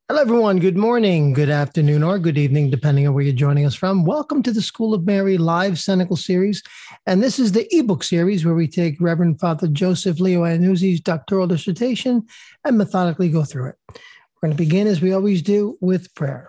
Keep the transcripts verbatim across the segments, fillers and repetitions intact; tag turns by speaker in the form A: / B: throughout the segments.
A: Hello, everyone. Good morning, good afternoon, or good evening, depending on where you're joining us from. Welcome to the School of Mary live Senecal series. And this is the ebook series where we take Reverend Father Joseph Leo Iannuzzi's doctoral dissertation and methodically go through it. We're going to begin, as we always do, with prayer.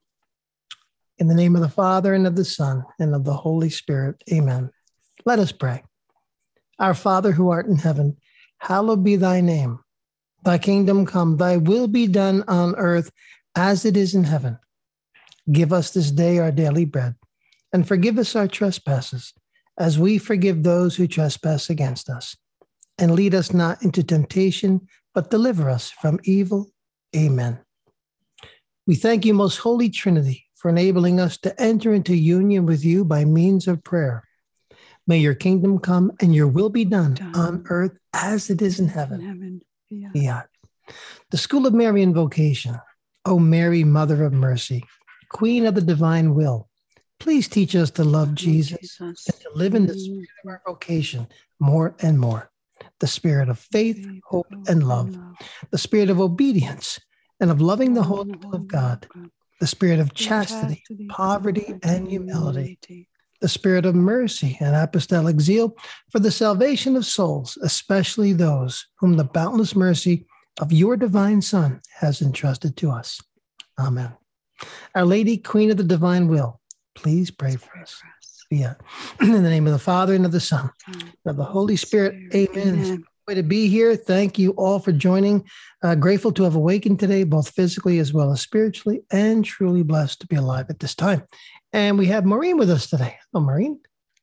A: In the name of the Father, and of the Son, and of the Holy Spirit. Amen. Let us pray. Our Father, who art in heaven, hallowed be thy name. Thy kingdom come, thy will be done on earth as it is in heaven. Give us this day our daily bread, and forgive us our trespasses, as we forgive those who trespass against us. And lead us not into temptation, but deliver us from evil. Amen. We thank you, most holy Trinity, for enabling us to enter into union with you by means of prayer. May your kingdom come and your will be done, done. on earth as it is in heaven. In heaven. Yeah. Yeah. The School of Mary Invocation. O Mary, Mother of Mercy, Queen of the Divine Will, please teach us to love oh, Jesus, Jesus and to live in the spirit of our vocation more and more. The spirit of faith, hope, and love. The spirit of obedience and of loving the whole will of God. The spirit of chastity, poverty, and humility. The spirit of mercy and apostolic zeal for the salvation of souls, especially those whom the boundless mercy of your divine Son has entrusted to us. Amen. Our Lady, Queen of the Divine Will, please pray for us. Yeah. In the name of the Father, and of the Son, and of the Holy Spirit. Amen. Amen. Way to be here. Thank you all for joining. Uh, grateful to have awakened today, both physically as well as spiritually, and truly blessed to be alive at this time. And we have Maureen with us today. Hello, Maureen.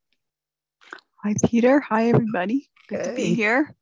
B: Hi, Peter. Hi, everybody. Good hey. to be here.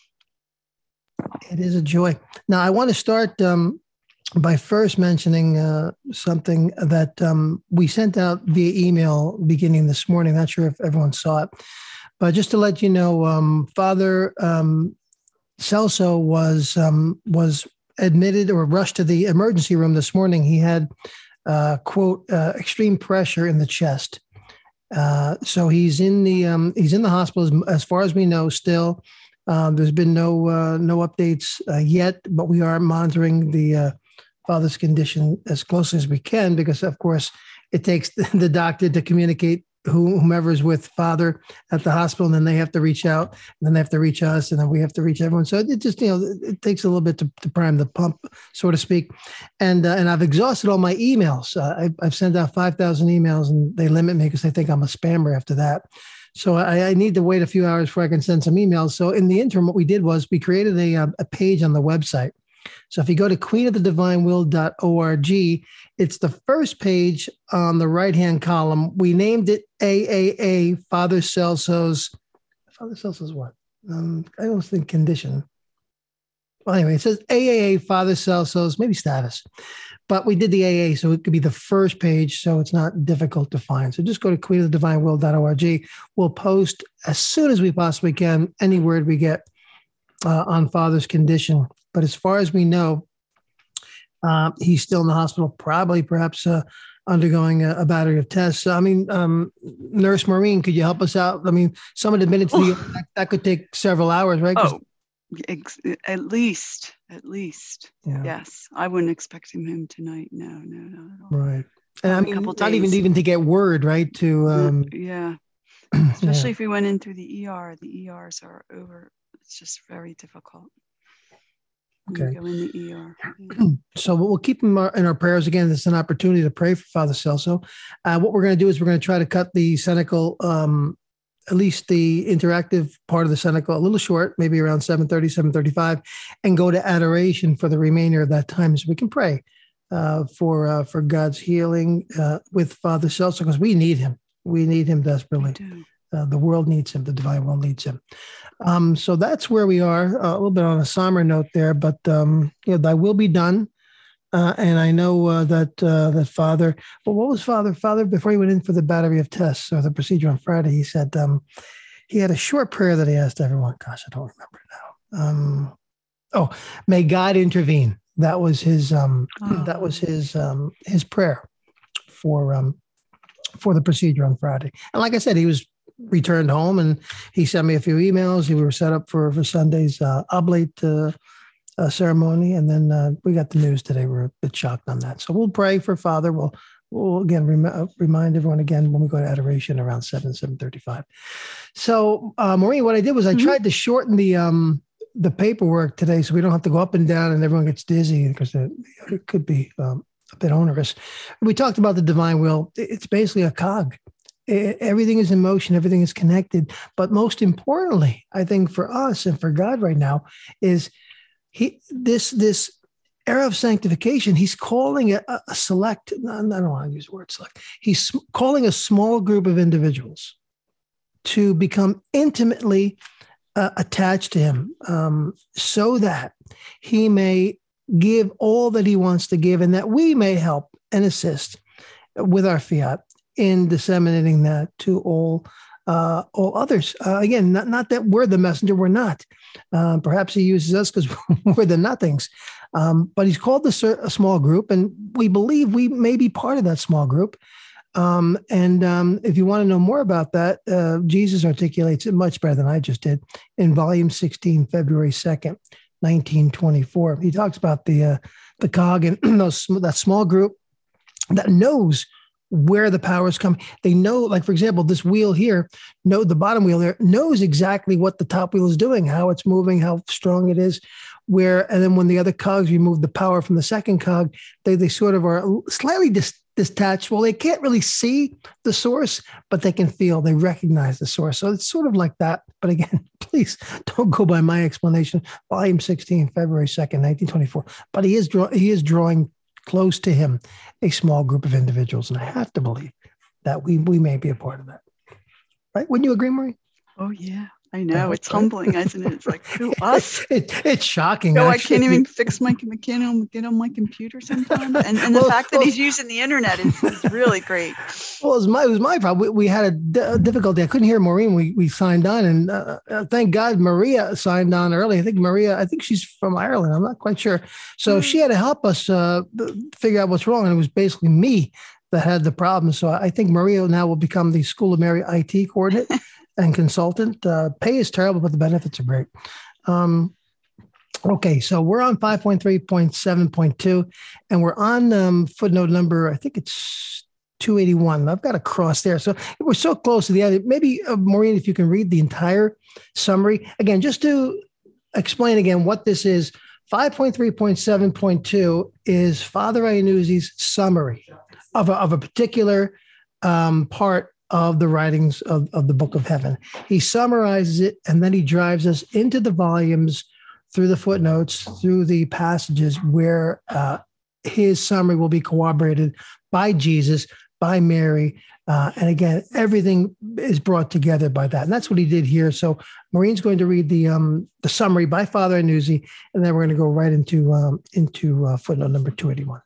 A: It is a joy. Now, I want to start um, by first mentioning uh, something that um, we sent out via email beginning this morning. Not sure if everyone saw it, but just to let you know, um, Father um, Celso was um, was admitted or rushed to the emergency room this morning. He had Uh, quote, uh, extreme pressure in the chest. Uh, so he's in the um, he's in the hospital as, as far as we know still. Um, there's been no uh, no updates uh, yet, but we are monitoring the uh, father's condition as closely as we can because, of course, it takes the doctor to communicate whomever's with father at the hospital, and then they have to reach out, and then they have to reach us, and then we have to reach everyone. So it just, you know, it takes a little bit to, to prime the pump, so to speak. And uh, and I've exhausted all my emails. Uh, I, I've sent out five thousand emails, and they limit me because they think I'm a spammer after that. So I, I need to wait a few hours before I can send some emails. So in the interim, what we did was we created a, a page on the website. So if you go to queen of the divine will dot org, it's the first page on the right-hand column. We named it A A A, Father Celso's, Father Celso's what? Um, I don't think condition. Well, anyway, it says A A A, Father Celso's, maybe status. But we did the A A, so it could be the first page, so it's not difficult to find. So just go to queen of the divine will dot org. We'll post as soon as we possibly can any word we get uh, on Father's condition. But as far as we know, uh, he's still in the hospital, probably perhaps uh, undergoing a, a battery of tests. So, I mean, um, Nurse Maureen, could you help us out? I mean, someone admitted to the that, that could take several hours, right?
B: Oh, ex- at least, at least. Yeah. Yes. I wouldn't expect him home tonight. No, no, no. At all.
A: Right. And I mean, not days. even even to get word, right? To um,
B: Yeah. Especially yeah. if we went in through the E R. The E Rs are over. It's just very difficult.
A: Okay.
B: Go in the E R. Yeah.
A: So we'll keep him in our prayers. Again, this is an opportunity to pray for Father Celso. Uh, what we're going to do is we're going to try to cut the Senecal, um, at least the interactive part of the Senecal, a little short, maybe around seven thirty, seven thirty-five, and go to adoration for the remainder of that time so we can pray uh, for uh, for God's healing uh, with Father Celso, because we need him. We need him desperately. Uh, the world needs him. The divine will needs him. Um, so that's where we are, uh, a little bit on a somber note there, but um, you know, thy will be done. Uh, and I know uh, that uh, that Father, well, what was Father? Father, before he went in for the battery of tests or the procedure on Friday, he said um, he had a short prayer that he asked everyone. Gosh, I don't remember now. Um, oh, may God intervene. That was his. Um, oh. That was his. Um, his prayer for um, for the procedure on Friday. And like I said, he was returned home, and he sent me a few emails. We were set up for for Sunday's uh, oblate uh, uh, ceremony. And then uh, we got the news today. We're a bit shocked on that. So we'll pray for Father. We'll, we'll again, rem- remind everyone again when we go to adoration around seven, seven thirty-five. So uh, Maureen, what I did was I mm-hmm. tried to shorten the, um, the paperwork today so we don't have to go up and down and everyone gets dizzy because it, it could be um, a bit onerous. We talked about the divine will. It's basically a cog. It, everything is in motion. Everything is connected. But most importantly, I think for us and for God right now is he this this era of sanctification. He's calling a, a select, I don't want to use the word select. He's calling a small group of individuals to become intimately uh, attached to him um, so that he may give all that he wants to give and that we may help and assist with our fiat in disseminating that to all uh, all others. Uh, again, not, not that we're the messenger, we're not. Uh, perhaps he uses us because we're the nothings. Um, but he's called this a small group, and we believe we may be part of that small group. Um, and um, if you want to know more about that, uh, Jesus articulates it much better than I just did in volume sixteen, February second, nineteen twenty-four. He talks about the uh, the cog and those, that small group that knows where the power is coming. They know, like, for example, this wheel here, know the bottom wheel there knows exactly what the top wheel is doing, how it's moving, how strong it is, where, and then when the other cogs remove the power from the second cog, they, they sort of are slightly dis, detached. Well, they can't really see the source, but they can feel, they recognize the source. So it's sort of like that. But again, please don't go by my explanation. Volume sixteen, February second, nineteen twenty-four. But he is draw, he is drawing close to him a small group of individuals. And I have to believe that we we may be a part of that. Right? Wouldn't you agree, Marie?
B: Oh, yeah. I know. It's right? Humbling, isn't it? It's like, who, us?
A: it, it's shocking.
B: No, actually. I can't even fix my, I can't even get on my computer sometimes. And, and well, the fact that well, he's using the internet is, is really great.
A: Well, it was my, it was my problem. We, we had a, d- a difficulty. I couldn't hear Maureen. We we signed on, and uh, thank God Maria signed on early. I think Maria, I think she's from Ireland. I'm not quite sure. So mm. she had to help us uh, figure out what's wrong. And it was basically me that had the problem. So I think Maria now will become the School of Mary I T coordinator and consultant. Uh, pay is terrible, but the benefits are great. Um, okay, so we're on five point three point seven point two, and we're on um, footnote number, I think it's two eighty-one. I've got a cross there. So we're so close to the end. Maybe, uh, Maureen, if you can read the entire summary. Again, just to explain again what this is, five point three point seven point two is Father Iannuzzi's summary of a, of a particular um, part of the writings of, of the Book of Heaven. He summarizes it, and then he drives us into the volumes through the footnotes, through the passages where uh, his summary will be corroborated by Jesus, by Mary. Uh, and again, everything is brought together by that. And that's what he did here. So Maureen's going to read the um, the summary by Father Iannuzzi, and then we're going to go right into, um, into uh, footnote number two eighty-one.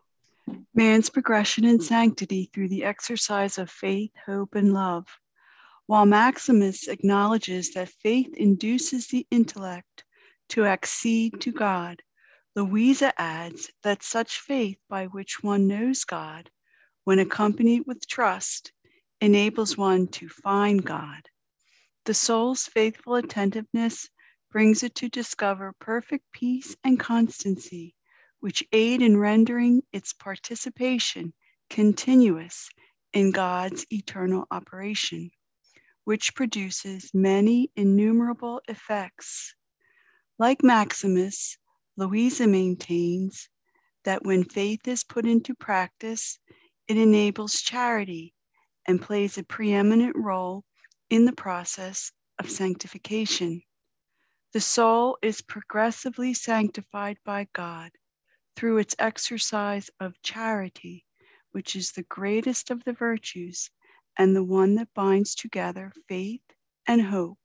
B: Man's progression in sanctity through the exercise of faith, hope, and love. While Maximus acknowledges that faith induces the intellect to accede to God, Louisa adds that such faith by which one knows God, when accompanied with trust, enables one to find God. The soul's faithful attentiveness brings it to discover perfect peace and constancy, which aid in rendering its participation continuous in God's eternal operation, which produces many innumerable effects. Like Maximus, Louisa maintains that when faith is put into practice, it enables charity and plays a preeminent role in the process of sanctification. The soul is progressively sanctified by God through its exercise of charity, which is the greatest of the virtues and the one that binds together faith and hope.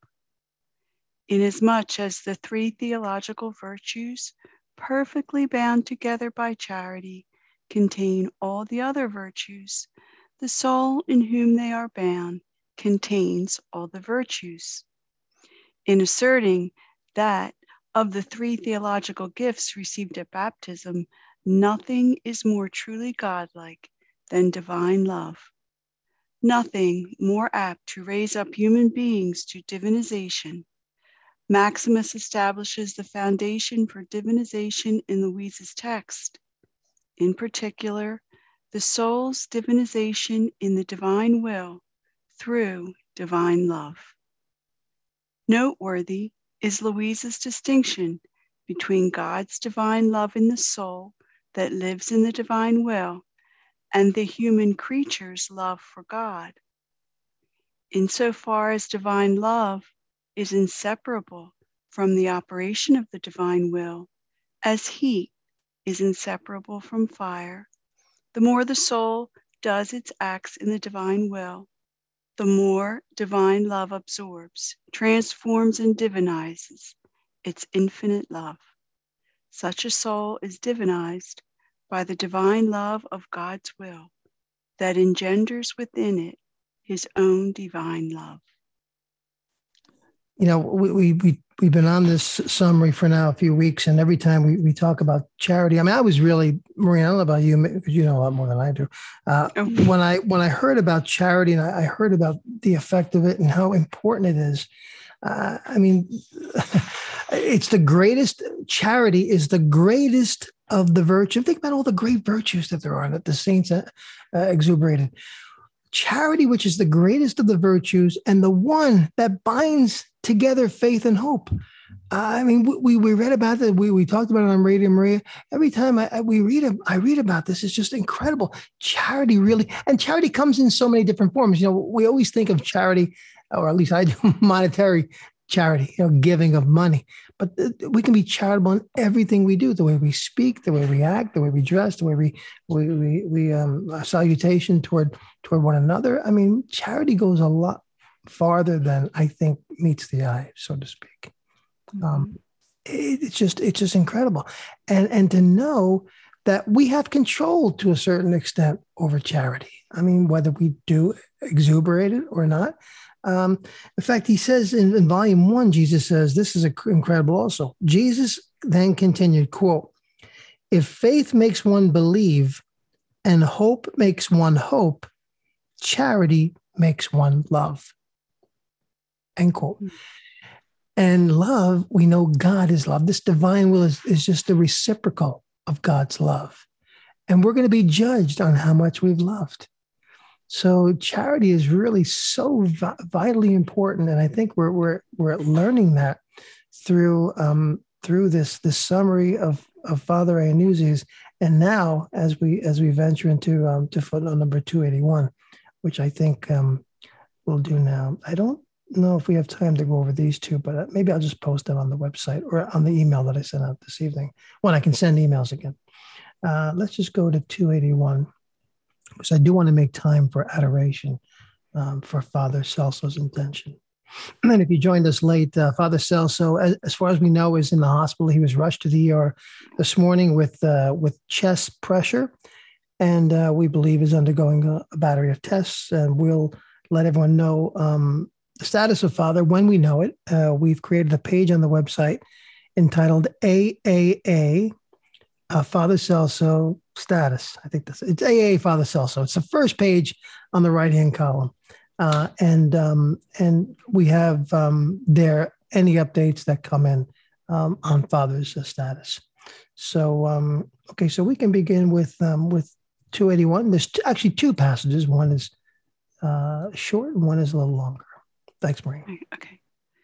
B: Inasmuch as the three theological virtues, perfectly bound together by charity, contain all the other virtues, the soul in whom they are bound contains all the virtues. In asserting that of the three theological gifts received at baptism, nothing is more truly godlike than divine love. Nothing more apt to raise up human beings to divinization. Maximus establishes the foundation for divinization in Louise's text. In particular, the soul's divinization in the divine will through divine love. Noteworthy is Louise's distinction between God's divine love in the soul that lives in the divine will and the human creature's love for God. Insofar as divine love is inseparable from the operation of the divine will, as heat is inseparable from fire, the more the soul does its acts in the divine will, the more divine love absorbs, transforms, and divinizes its infinite love. Such a soul is divinized by the divine love of God's will that engenders within it his own divine love.
A: You know, we, we, we, we've been on this summary for now a few weeks, and every time we, we talk about charity, I mean, I was really, Maureen, I don't know about you, because you know a lot more than I do. Uh, oh. When I when I heard about charity, and I, I heard about the effect of it and how important it is, uh, I mean, it's the greatest, charity is the greatest of the virtue. Think about all the great virtues that there are that the saints uh, uh, exuberated. Charity, which is the greatest of the virtues and the one that binds together faith and hope. Uh, I mean, we we read about it. We we talked about it on Radio Maria. Every time I, I we read I read about this, it's just incredible. Charity really, and charity comes in so many different forms. You know, we always think of charity, or at least I do, monetary charity, you know, giving of money. But we can be charitable in everything we do, the way we speak, the way we act, the way we dress, the way we we we, we um, salutation toward toward one another. I mean, charity goes a lot farther than I think meets the eye, so to speak. Mm-hmm. Um, it, it's just it's just incredible, and and to know that we have control to a certain extent over charity. I mean, whether we do exuberate it or not. Um, in fact, he says in, in volume one, Jesus says, this is incredible also. Jesus then continued, quote, if faith makes one believe and hope makes one hope, charity makes one love, end quote. Mm-hmm. And love, we know God is love. This divine will is, is just the reciprocal of God's love. And we're going to be judged on how much we've loved. So charity is really so vi- vitally important, and I think we're we're we're learning that through um, through this this summary of of Father Iannuzzi's, and now as we as we venture into um, to footnote number two eighty-one, which I think um, we'll do now. I don't know if we have time to go over these two, but maybe I'll just post them on the website or on the email that I sent out this evening. When I can send emails again. Uh, let's just go to two eighty-one. Because I do want to make time for adoration um, for Father Celso's intention. And if you joined us late, uh, Father Celso, as, as far as we know, is in the hospital. He was rushed to the E R this morning with uh, with chest pressure, and uh, we believe is undergoing a, a battery of tests. And we'll let everyone know um, the status of Father when we know it. Uh, we've created a page on the website entitled A A A, uh, Father Celso status. I think that's it's A A Father Celso. It's the first page on the right-hand column. Uh, and um, and we have um, there any updates that come in um, on Father's uh, status. So, um, okay, so we can begin with um, with two eighty-one. There's t- actually two passages. One is uh, short and one is a little longer. Thanks, Maureen.
B: Okay.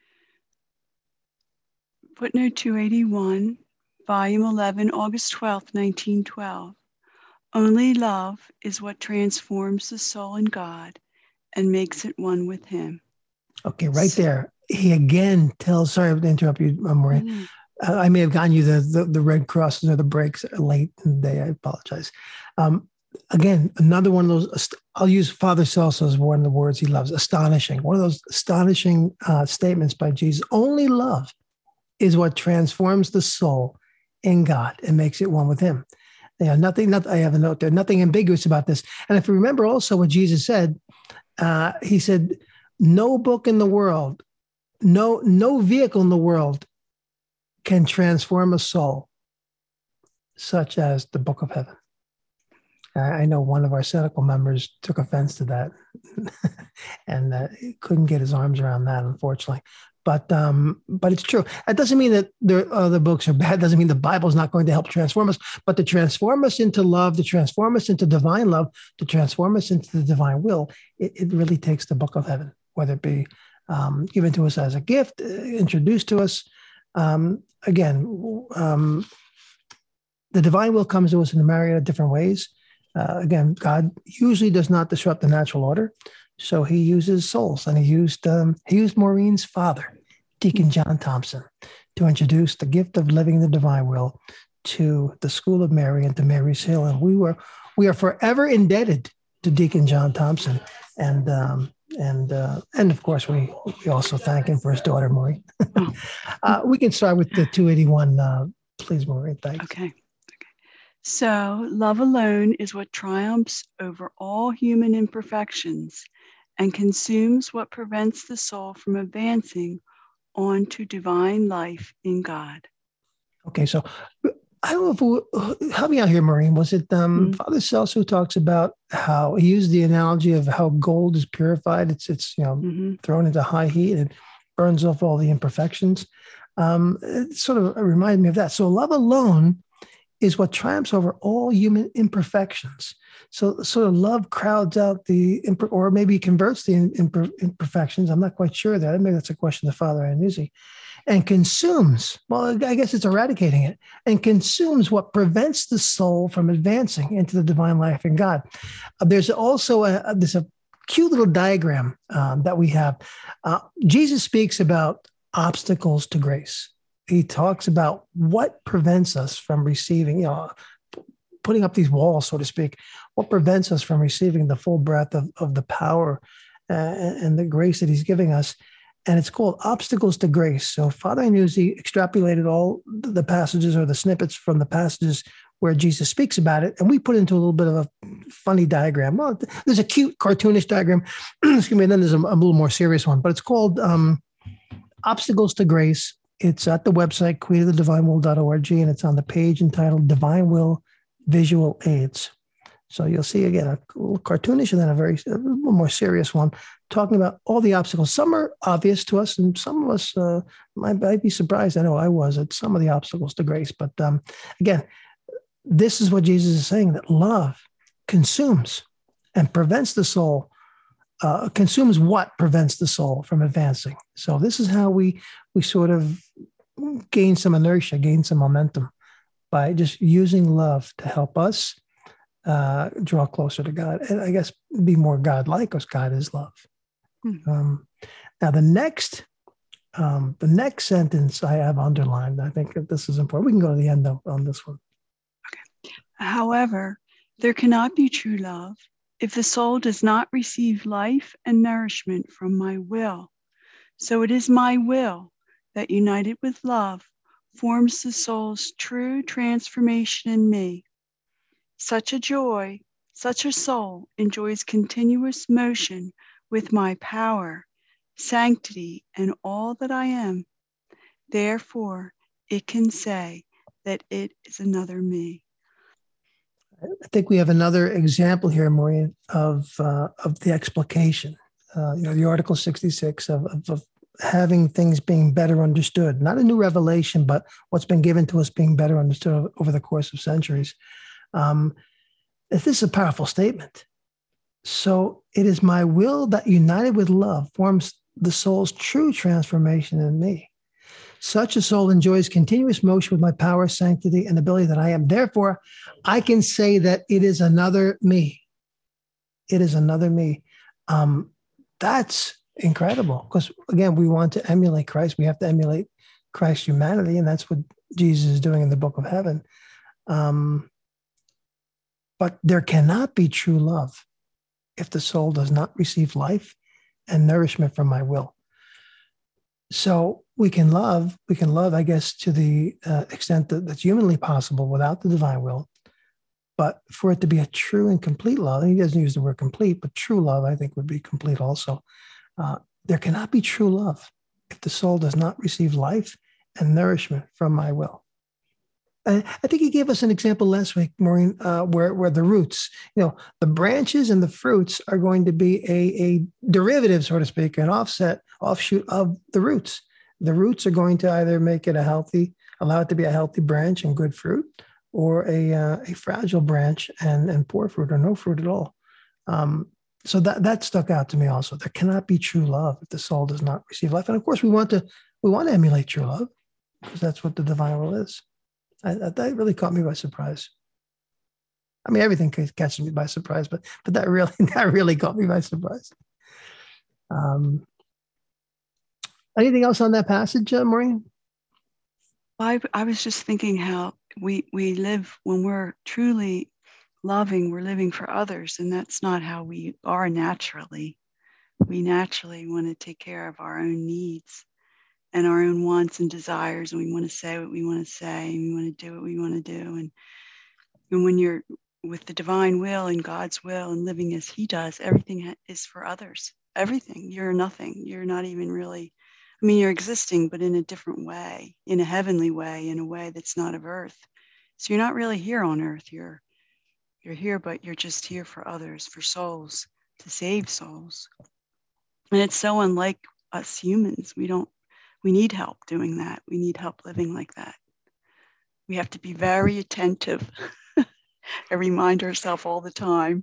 B: Footnote two eighty-one. Volume eleven, August twelfth, nineteen twelve. Only love is what transforms the soul in God and makes it one with Him.
A: Okay, right so, there. He again tells, sorry to interrupt you, Maureen. Mm-hmm. Uh, I may have gotten you the, the, the red crosses or the breaks late in the day. I apologize. Um, again, another one of those, I'll use Father Celso as one of the words he loves, astonishing. One of those astonishing uh, statements by Jesus. Only love is what transforms the soul in God and makes it one with Him. Yeah, nothing, not, I have a note there, nothing ambiguous about this. And if you remember also what Jesus said, uh, he said, no book in the world, no, no vehicle in the world can transform a soul such as the Book of Heaven. I know one of our Senecal members took offense to that and uh, couldn't get his arms around that, unfortunately. But um, but it's true. That doesn't mean that the other books are bad. Doesn't mean the Bible is not going to help transform us. But to transform us into love, to transform us into divine love, to transform us into the divine will, it, it really takes the book of heaven, whether it be um, given to us as a gift, uh, introduced to us. Um, again, um, the divine will comes to us in a myriad of different ways. Uh, again, God usually does not disrupt the natural order. So he uses souls, and he used um, he used Maureen's father, Deacon John Thompson, to introduce the gift of living the divine will to the School of Mary and to Mary's Hill. And we were we are forever indebted to Deacon John Thompson, and um, and uh, and of course we we also thank him for his daughter Maureen. uh, we can start with the two eighty-one, uh, please, Maureen. Thanks.
B: Okay. So, love alone is what triumphs over all human imperfections and consumes what prevents the soul from advancing on to divine life in God.
A: Okay, so I don't know if, help me out here, Maureen. Was it um, mm-hmm. Father Celso talks about how he used the analogy of how gold is purified? It's, it's you know, mm-hmm. thrown into high heat and it burns off all the imperfections. Um, it sort of reminded me of that. So love alone is what triumphs over all human imperfections. So sort of love crowds out the, imper- or maybe converts the imper- imperfections. I'm not quite sure that. Maybe that's a question to Father Iannuzzi. And consumes, well, I guess it's eradicating it, and consumes what prevents the soul from advancing into the divine life in God. Uh, there's also a, there's a cute little diagram um, that we have. Uh, Jesus speaks about obstacles to grace. He talks about what prevents us from receiving, you know, putting up these walls, so to speak, what prevents us from receiving the full breadth of, of the power uh, and the grace that he's giving us. And it's called Obstacles to Grace. So Father Iannuzzi extrapolated all the passages or the snippets from the passages where Jesus speaks about it. And we put into a little bit of a funny diagram. Well, there's a cute cartoonish diagram, excuse me, and then there's a, a little more serious one, but it's called um, Obstacles to Grace. It's at the website, queen of the divine will dot org, and it's on the page entitled Divine Will Visual Aids. So you'll see, again, a little cartoonish and then a very a little more serious one, talking about all the obstacles. Some are obvious to us, and some of us uh, might, might be surprised. I know I was at some of the obstacles to grace. But um, again, this is what Jesus is saying, that love consumes and prevents the soul, uh, consumes what prevents the soul from advancing. So this is how we we sort of gain some inertia, gain some momentum by just using love to help us uh, draw closer to God, and I guess be more God-like, because God is love. Mm-hmm. Um, now, the next, um, the next sentence I have underlined. I think that this is important. We can go to the end of, on this one.
B: Okay. However, there cannot be true love if the soul does not receive life and nourishment from my will. So it is my will that, united with love, forms the soul's true transformation in me. Such a joy, such a soul enjoys continuous motion with my power, sanctity, and all that I am. Therefore, it can say that it is another me.
A: I think we have another example here, Maureen, of uh, of the explication. Uh, you know, the Article sixty-six of, of, of having things being better understood, not a new revelation, but what's been given to us being better understood over the course of centuries. Um, this is a powerful statement. So it is my will that, united with love, forms the soul's true transformation in me. Such a soul enjoys continuous motion with my power, sanctity, and ability that I am. Therefore, I can say that it is another me. It is another me. Um, that's incredible, because, again, we want to emulate Christ. We have to emulate Christ's humanity, and that's what Jesus is doing in the Book of Heaven. Um, but there cannot be true love if the soul does not receive life and nourishment from my will. So we can love, we can love, I guess, to the uh, extent that that's humanly possible without the divine will. But for it to be a true and complete love, and he doesn't use the word complete, but true love, I think, would be complete also. Uh, there cannot be true love if the soul does not receive life and nourishment from my will. And I think he gave us an example last week, Maureen, uh, where, where the roots, you know, the branches and the fruits are going to be a, a derivative, so to speak, an offset, offshoot of the roots. The roots are going to either make it a healthy, allow it to be a healthy branch and good fruit, or a uh, a fragile branch and and poor fruit or no fruit at all. Um, so that that stuck out to me also. There cannot be true love if the soul does not receive life. And of course, we want to we want to emulate true love because that's what the divine will is. I, that really caught me by surprise. I mean, everything catches me by surprise, but but that really that really caught me by surprise. Um, anything else on that passage, uh, Maureen?
B: I I was just thinking how we we live when we're truly loving, we're living for others, and that's not how we are naturally. We naturally want to take care of our own needs and our own wants and desires, and we want to say what we want to say, and we want to do what we want to do. And, and when you're with the divine will and God's will and living as He does, everything is for others. Everything. You're nothing. You're not even really, I mean, you're existing, but in a different way, in a heavenly way, in a way that's not of earth. So you're not really here on earth. You're you're here, but you're just here for others, for souls, to save souls. And it's so unlike us humans. We don't, we need help doing that. We need help living like that. We have to be very attentive and remind ourselves all the time.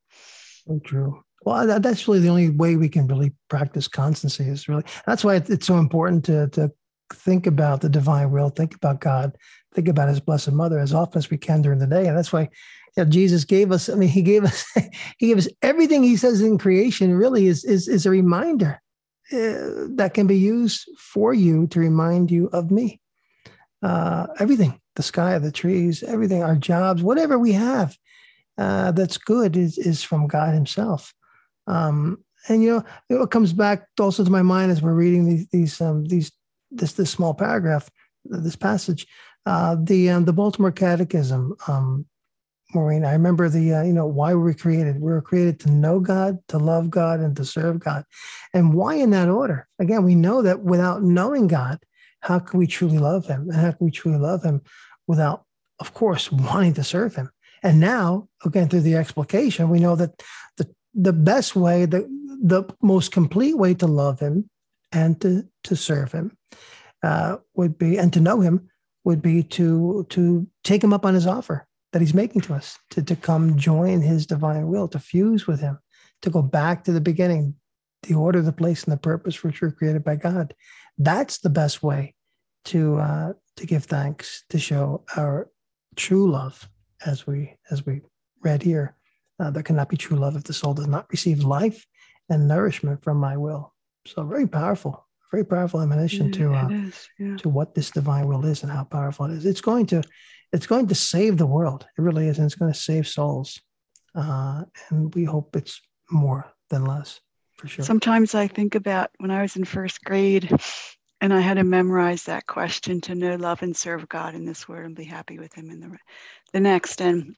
A: So true. Well, that, that's really the only way we can really practice constancy is really, that's why it's so important to, to think about the divine will, think about God, think about His Blessed Mother as often as we can during the day. And that's why you know, Jesus gave us, I mean, he gave us, he gave us everything He says in creation really is, is, is a reminder uh, that can be used for you to remind you of me. Uh, everything, the sky, the trees, everything, our jobs, whatever we have uh, that's good is, is from God Himself. Um, and, you know, it comes back also to my mind as we're reading these, these, um, these, this, this small paragraph, this passage, uh, the, um, the Baltimore Catechism, um, Maureen, I remember the, uh, you know, why were we created? We were created to know God, to love God, and to serve God. And why in that order? Again, we know that without knowing God, how can we truly love Him? And how can we truly love Him without, of course, wanting to serve Him? And now, again, through the explication, we know that the, the best way, the, the most complete way to love Him and to, to serve Him uh, would be, and to know Him would be to, to take Him up on His offer that He's making to us, to, to come join His divine will, to fuse with Him, to go back to the beginning, the order, the place, and the purpose for which we're created by God. That's the best way to uh, to give thanks, to show our true love, as we as we read here. Uh, there cannot be true love if the soul does not receive life and nourishment from my will. So very powerful, very powerful admonition
B: Yeah,
A: to uh,
B: it is, yeah.
A: to what this divine will is and how powerful it is. It's going to it's going to save the world. It really is, and it's going to save souls. Uh, and we hope it's more than less, for sure.
B: Sometimes I think about when I was in first grade and I had to memorize that question, to know, love, and serve God in this world and be happy with Him in the, the next. And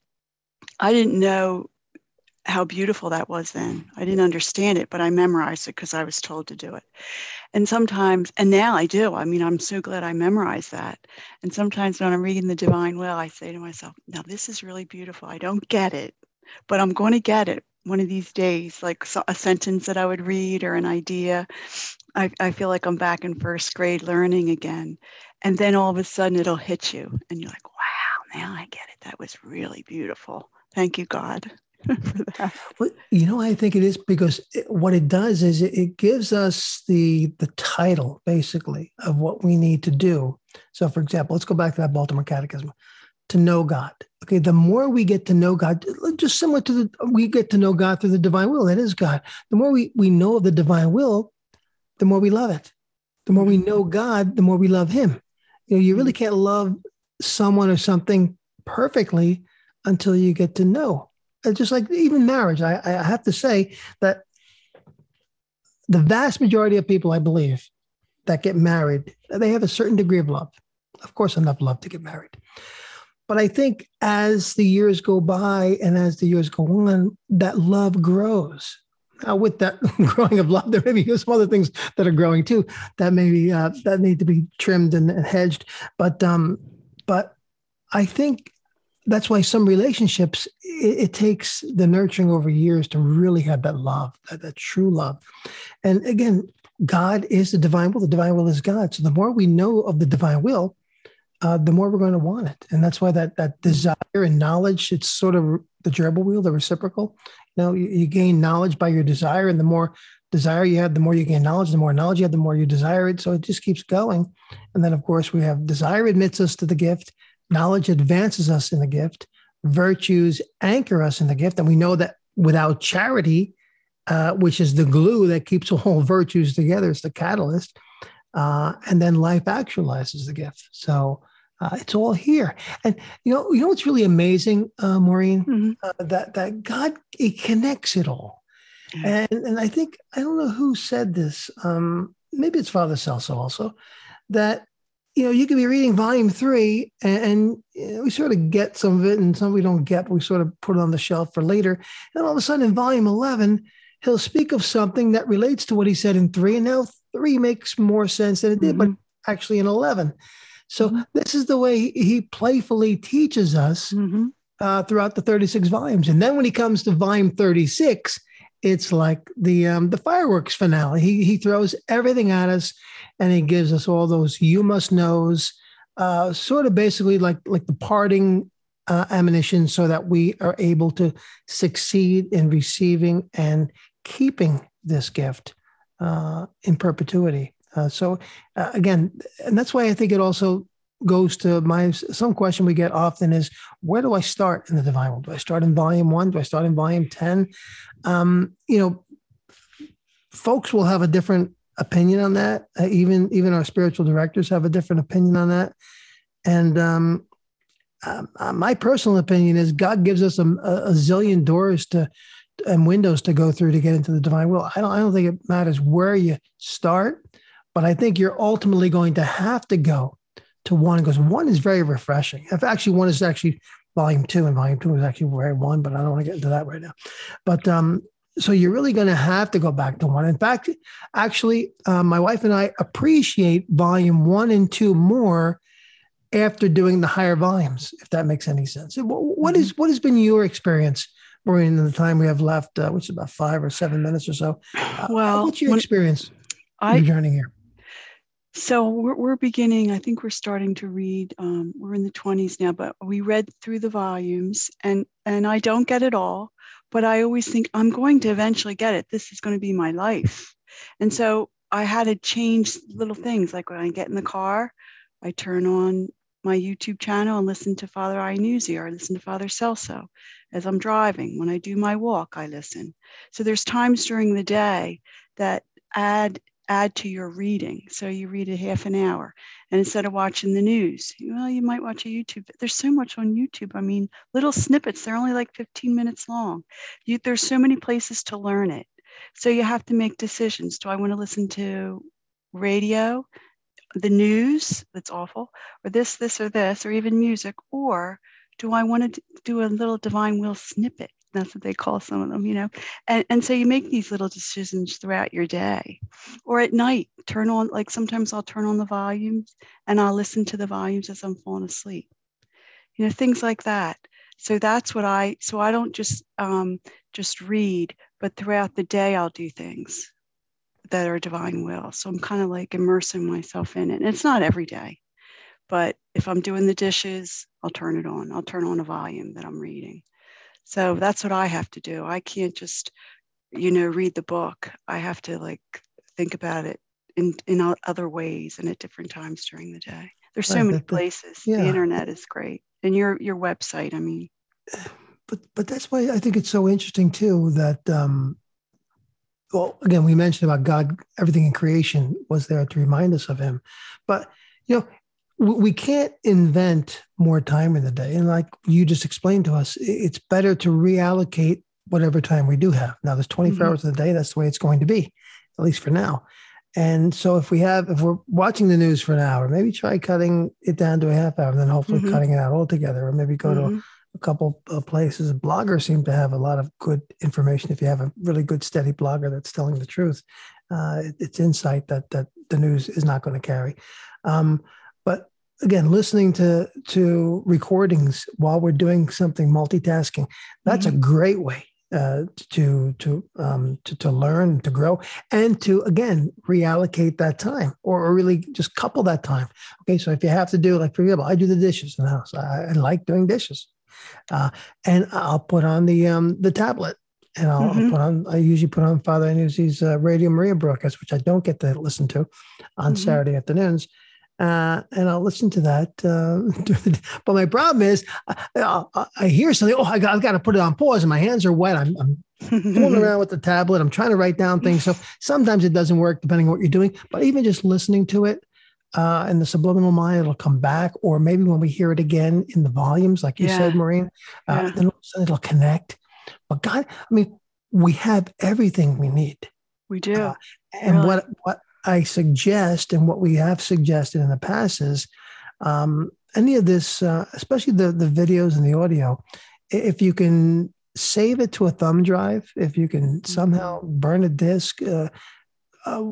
B: I didn't know how beautiful that was then. I didn't understand it, but I memorized it because I was told to do it. And sometimes, and now I do. I mean, I'm so glad I memorized that. And sometimes when I'm reading the divine will, I say to myself, now this is really beautiful. I don't get it, but I'm going to get it one of these days, like a sentence that I would read or an idea. I, I feel like I'm back in first grade learning again. And then all of a sudden it'll hit you and you're like, wow, now I get it. That was really beautiful. Thank you, God, for that.
A: Well, you know, I think it is because it, what it does is it, it gives us the the title, basically, of what we need to do. So, for example, let's go back to that Baltimore Catechism, to know God. Okay, the more we get to know God, just similar to the, we get to know God through the divine will, that is God. The more we, we know of the divine will, the more we love it. The more we know God, the more we love Him. You know, you really can't love someone or something perfectly until you get to know. It's just like even marriage. I, I have to say that the vast majority of people, I believe, that get married, they have a certain degree of love. Of course, enough love to get married. But I think as the years go by and as the years go on, that love grows. Now, with that growing of love, there may be some other things that are growing too that maybe uh, that need to be trimmed and, and hedged. But um, but I think that's why some relationships, it, it takes the nurturing over years to really have that love, that, that true love. And again, God is the divine will. The divine will is God. So the more we know of the divine will, uh, the more we're going to want it. And that's why that that desire and knowledge, it's sort of the gerbil wheel, the reciprocal. You know, you, you gain knowledge by your desire, and the more desire you have, the more you gain knowledge. The more knowledge you have, the more you desire it. So it just keeps going. And then, of course, we have desire admits us to the gift. Knowledge advances us in the gift. Virtues anchor us in the gift. And we know that without charity, uh, which is the glue that keeps all virtues together, it's the catalyst. Uh, and then life actualizes the gift. So uh, it's all here. And you know, you know what's really amazing, uh, Maureen,
B: Mm-hmm.
A: uh, that that God, it connects it all.
B: Yeah.
A: And and I think I don't know who said this. Um, maybe it's Father Celso also, that you know you could be reading volume three, and, and you know, we sort of get some of it, and some we don't get, but we sort of put it on the shelf for later. And all of a sudden, in volume eleven, he'll speak of something that relates to what he said in three, and now three makes more sense than it did,
B: Mm-hmm.
A: but actually in eleven. So
B: Mm-hmm.
A: this is the way he, he playfully teaches us
B: Mm-hmm.
A: uh, throughout the thirty-six volumes. And then when he comes to volume thirty-six, it's like the um, the fireworks finale. He he throws everything at us, and he gives us all those you must knows, uh, sort of basically like like the parting uh, ammunition, so that we are able to succeed in receiving and keeping this gift uh, in perpetuity. Uh, so uh, again, and that's why I think it also goes to my, some question we get often is, where do I start in the divine will? Do I start in volume one? Do I start in volume ten? Um, you know, folks will have a different opinion on that. Uh, even, even our spiritual directors have a different opinion on that. And um, uh, my personal opinion is God gives us a, a zillion doors to and windows to go through to get into the divine will. I don't, I don't think it matters where you start, but I think you're ultimately going to have to go to one, because one is very refreshing. If actually one is actually volume two, and volume two is actually very one, but I don't want to get into that right now. But um, so you're really going to have to go back to one. In fact, actually, uh, my wife and I appreciate volume one and two more after doing the higher volumes, if that makes any sense. What is, what has been your experience, Maureen, in the time we have left, uh, which is about five or seven minutes or so? Uh,
B: Well,
A: what's your experience
B: I,
A: in journeying here?
B: So we're, we're beginning, I think we're starting to read, um, we're in the twenties now, but we read through the volumes, and, and I don't get it all, but I always think I'm going to eventually get it. This is going to be my life. And so I had to change little things. Like when I get in the car, I turn on my YouTube channel and listen to Father Iannuzzi, or listen to Father Celso. As I'm driving, when I do my walk, I listen. So there's times during the day that add add to your reading. So you read a half an hour, and instead of watching the news, well, you might watch a YouTube. There's so much on YouTube. I mean, little snippets, they're only like fifteen minutes long. You, there's so many places to learn it. So you have to make decisions. Do I want to listen to radio, the news, that's awful, or this, this, or this, or even music, or do I want to do a little divine will snippet? That's what they call some of them, you know. And, and so you make these little decisions throughout your day. Or at night, turn on, like sometimes I'll turn on the volumes and I'll listen to the volumes as I'm falling asleep. You know, things like that. So that's what I, so I don't just um, just read, but throughout the day I'll do things that are divine will. So I'm kind of like immersing myself in it. And it's not every day, but if I'm doing the dishes, I'll turn it on. I'll turn on a volume that I'm reading. So that's what I have to do. I can't just, you know, read the book. I have to like think about it in, in other ways and at different times during the day. There's so
A: Right,
B: many
A: that- that-
B: places.
A: yeah.
B: The internet is great. And your your website, I mean.
A: But but that's why I think it's so interesting too that, um, well, again, we mentioned about God, everything in creation was there to remind us of him. But, you know, we can't invent more time in the day. And like you just explained to us, it's better to reallocate whatever time we do have. Now there's twenty-four mm-hmm. hours in the day. That's the way it's going to be, at least for now. And so if we have, if we're watching the news for an hour, maybe try cutting it down to a half hour and then hopefully mm-hmm. cutting it out altogether, or maybe go mm-hmm. to a, a couple of places. Bloggers seem to have a lot of good information. If you have a really good, steady blogger that's telling the truth, uh, it, it's insight that, that the news is not going to carry. Um, But again, listening to, to recordings while we're doing something, multitasking, that's mm-hmm. a great way uh, to to um, to to learn, to grow, and to again reallocate that time, or, or really just couple that time. Okay, so if you have to do, like for example, I do the dishes in the house. I, I like doing dishes, uh, and I'll put on the um, the tablet. And I'll,
B: Mm-hmm.
A: I'll put on, I usually put on Father Nuzzi's uh, Radio Maria broadcast, which I don't get to listen to on
B: Mm-hmm.
A: Saturday afternoons. Uh, and I'll listen to that. Uh, but my problem is I, I, I hear something, oh, I got, I've got to put it on pause and my hands are wet. I'm, I'm fooling around with the tablet. I'm trying to write down things. So sometimes it doesn't work depending on what you're doing. But even just listening to it uh, in the subliminal mind, it'll come back. Or maybe when we hear it again in the volumes, like you
B: Yeah.
A: said, Maureen, uh,
B: Yeah.
A: then all of a sudden it'll connect. But God, I mean, we have everything we need.
B: We do.
A: Uh, and
B: really.
A: what what I suggest and what we have suggested in the past is um, any of this, uh, especially the, the videos and the audio, if you can save it to a thumb drive, if you can somehow burn a disk, uh, uh,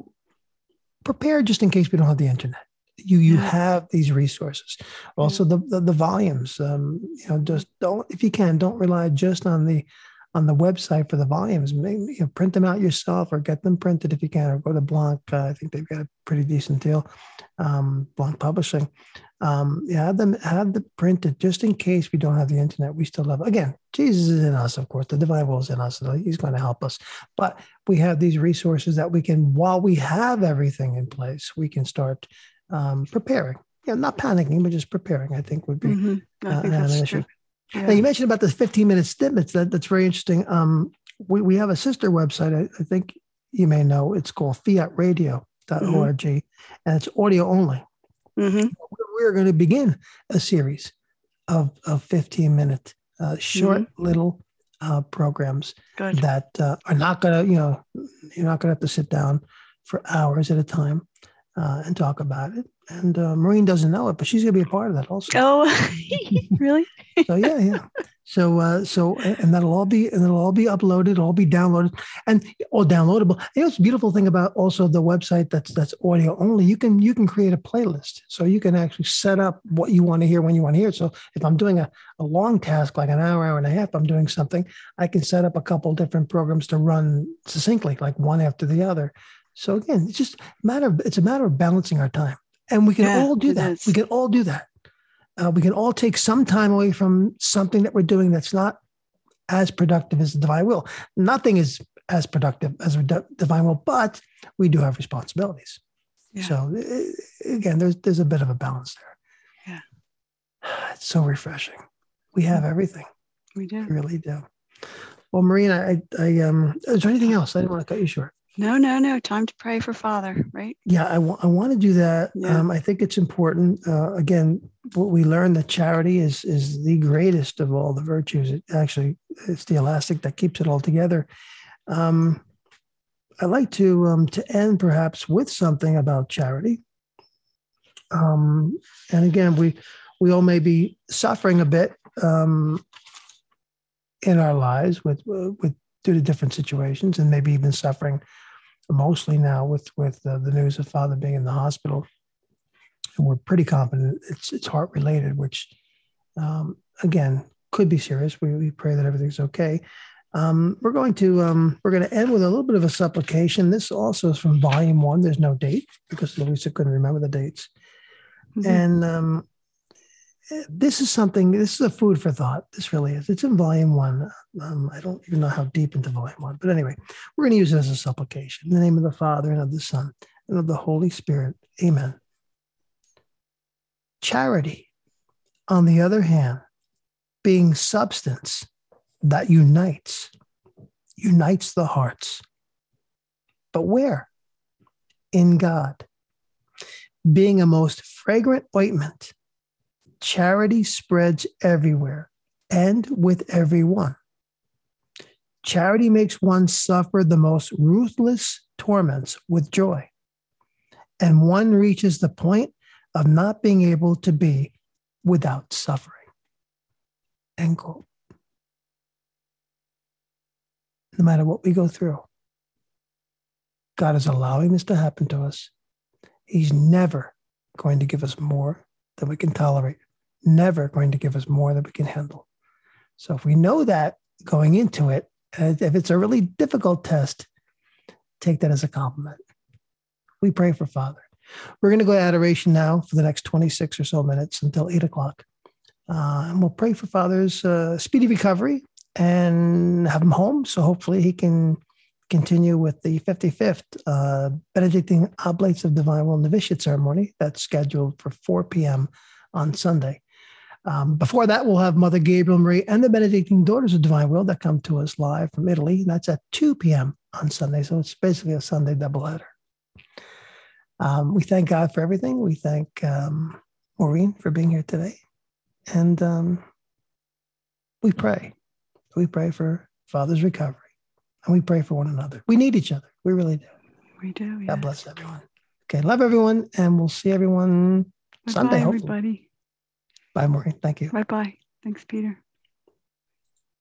A: prepare just in case we don't have the internet. You you
B: Yeah.
A: have these resources. Also, the, the the volumes. Um, you know, just don't, if you can, don't rely just on the on the website for the volumes. Maybe, you know, print them out yourself, or get them printed if you can, or go to Blanc. Uh, I think they've got a pretty decent deal. Um, Blanc Publishing. Um, yeah, have them have them printed just in case we don't have the internet. We still have, again, Jesus is in us, of course. The divine will is in us. So he's going to help us. But we have these resources that we can, while we have everything in place, we can start um, preparing. Yeah, not panicking, but just preparing, I think would be
B: Mm-hmm. I
A: uh,
B: think
A: an
B: that's
A: issue.
B: true. Yeah.
A: Now, you mentioned about the fifteen minute snippets. That, that's very interesting. Um, we, we have a sister website, I, I think you may know. It's called fiat radio dot org, mm-hmm. and it's audio only.
B: Mm-hmm.
A: We're going to begin a series of, of fifteen minute uh, short mm-hmm. little uh, programs
B: Good.
A: that uh, are not going to, you know, you're not going to have to sit down for hours at a time uh, and talk about it. And uh, Maureen doesn't know it, but she's going to be a part of that also.
B: Oh, really?
A: So yeah, yeah. So uh, so and that'll all be and it'll all be uploaded, it'll all be downloaded, and all downloadable. You know, it's a beautiful thing about also the website that's that's audio only. You can you can create a playlist, so you can actually set up what you want to hear when you want to hear it. So if I'm doing a, a long task, like an hour, hour and a half, I'm doing something, I can set up a couple different programs to run succinctly, like one after the other. So again, it's just a matter of, it's a matter of balancing our time. And we can
B: yeah,
A: all do that. Is. We can all do that. Uh, we can all take some time away from something that we're doing that's not as productive as the divine will. Nothing is as productive as the divine will, but we do have responsibilities. Yeah. So again, there's there's a bit of a balance there.
B: Yeah,
A: it's so refreshing. We have everything.
B: We do.
A: We really do. Well, Marina, I, I um, is there anything else? I didn't want to cut you short.
B: No, no, no. Time to pray for Father, right?
A: Yeah, I, w- I want to do that.
B: Yeah.
A: Um, I think it's important. Uh, again, what we learned that charity is is the greatest of all the virtues. It actually, it's the elastic that keeps it all together. Um, I'd like to um, to end perhaps with something about charity. Um, and again, we we all may be suffering a bit um, in our lives with uh, with due to different situations, and maybe even suffering mostly now with with uh, the news of Father being in the hospital. And we're pretty confident it's it's heart related, which um, again could be serious. We we pray that everything's okay. Um, we're going to um, we're going to end with a little bit of a supplication. This also is from volume one. There's no date because Louisa couldn't remember the dates. Mm-hmm. And um, this is something. This is a food for thought. This really is. It's in volume one. Um, I don't even know how deep into volume one, but anyway, we're going to use it as a supplication. In the name of the Father and of the Son and of the Holy Spirit. Amen. Charity, on the other hand, being substance that unites, unites the hearts. But where? In God. Being a most fragrant ointment, charity spreads everywhere and with everyone. Charity makes one suffer the most ruthless torments with joy, and one reaches the point of not being able to be without suffering. End quote. No matter what we go through, God is allowing this to happen to us. He's never going to give us more than we can tolerate, never going to give us more than we can handle. So if we know that going into it, And if it's a really difficult test, take that as a compliment. We pray for Father. We're going to go to adoration now for the next twenty-six or so minutes until eight o'clock. Uh, and we'll pray for Father's uh, speedy recovery and have him home. So hopefully he can continue with the fifty-fifth uh, Benedictine Oblates of Divine Will Novitiate ceremony that's scheduled for four p.m. on Sunday. Um, before that, we'll have Mother Gabriel Marie and the Benedictine Daughters of Divine Will that come to us live from Italy. And that's at two p.m. on Sunday. So it's basically a Sunday doubleheader. Um, we thank God for everything. We thank um, Maureen for being here today. And um, we pray. We pray for Father's recovery. And we pray for one another. We need each other. We really do.
B: We do, yes.
A: God bless everyone. Okay, love everyone. And we'll see everyone
B: Bye-bye,
A: Sunday, hopefully.
B: everybody.
A: Bye, Maureen. Thank you.
B: Bye-bye. Thanks, Peter.